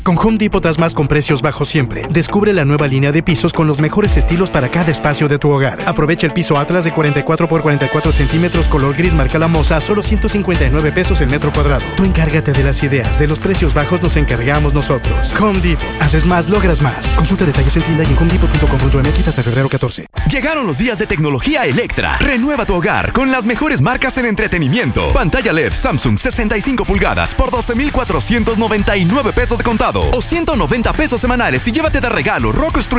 Con Home Depot das más con precios bajos siempre. Descubre la nueva línea de pisos con los mejores estilos para cada espacio de tu hogar. Aprovecha el piso Atlas de 44 por 44 centímetros color gris marca La Moza a solo 159 pesos el metro cuadrado. Tú encárgate de las ideas, de los precios bajos nos encargamos nosotros. Home Depot. Haces más, logras más. Consulta detalles en tienda y en homedepot.com.mx hasta febrero 14. Llegaron los días de tecnología Electra. Renueva tu hogar con las mejores marcas en entretenimiento. Pantalla LED Samsung 65 pulgadas por 12,499 pesos de contado o 190 pesos semanales y llévate de regalo Roku Stream